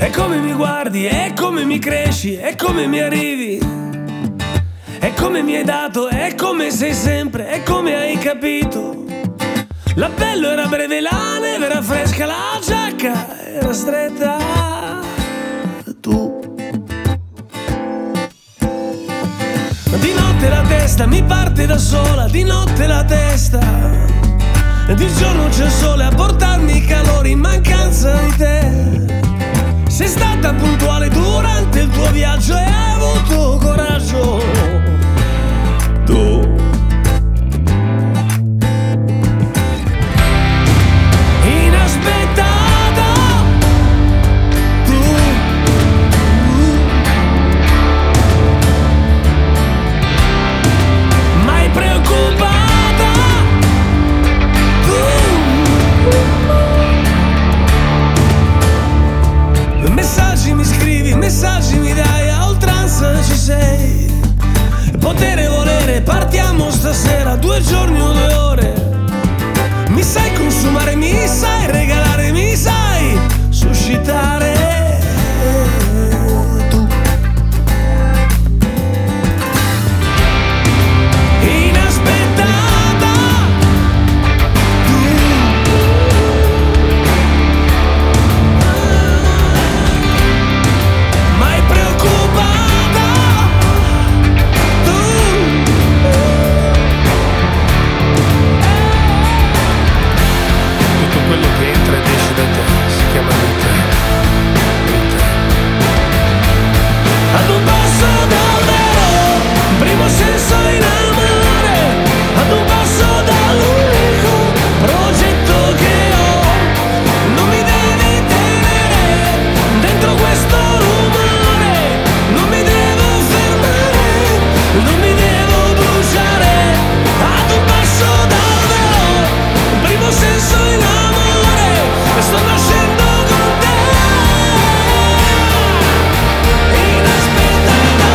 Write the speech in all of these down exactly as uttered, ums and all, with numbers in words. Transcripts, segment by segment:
È come mi guardi, è come mi cresci, è come mi arrivi, è come mi hai dato, è come sei sempre, è come hai capito. L'appello era breve, la neve era fresca, la giacca era stretta. Tu. Di notte la testa mi parte da sola, di notte la testa. Di giorno c'è il sole a portarmi calore in mancanza di te. Sei stata puntuale durante il tuo viaggio e hai avuto coraggio. Tu. Inaspettata. Tu. Mai preoccupata. Tu. Messaggi mi scrivi, messaggi mi dai, a oltranza ci sei. Potere volere, partiamo stasera, due giorni o due ore. Mi sai consumare, mi sai regalare, mi sai suscitare. Tu. Inaspettata. Tu. Mai preoccupata. Tu. Tutto quello che entra ed esce da te si chiama vita. Vita. Ad un passo dal vero, primo senso in amore. Ad un passo dall'unico progetto che ho. Non mi devi tenere dentro questo rumore. Non mi devo fermare, non mi devo bruciare. Ad un passo dal vero, primo senso in amore. Sto nascendo con te. Inaspettata.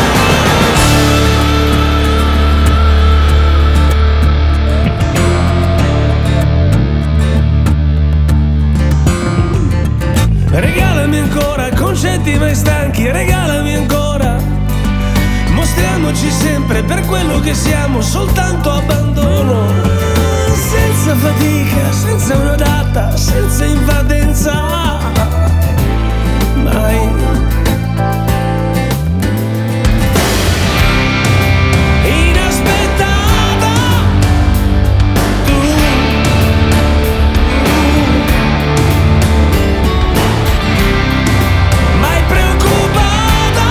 Regalami ancora concetti mai stanchi, regalami ancora. Mostriamoci sempre per quello che siamo, soltanto abbandono. Senza fatica, senza una data, senza invadenza. Mai. Inaspettata. Tu. Mai preoccupata.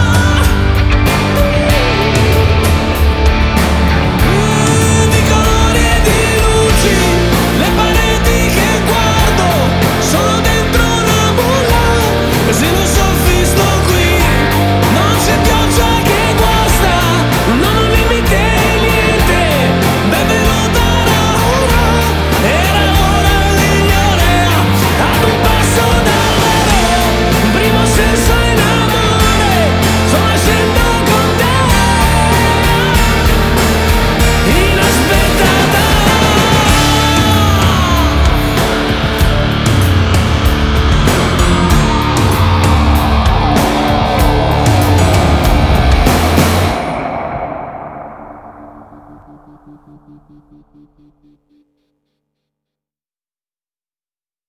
Di colori e di luci, le pareti che guardo sono dentro una bolla. Se non soffisto qui, non c'è pioggia che guasta, non ho limite niente, benvenuta era ora, era ora migliore. Ad un passo dal vero, primo senso in amore, sto nascendo con te. Inaspettata.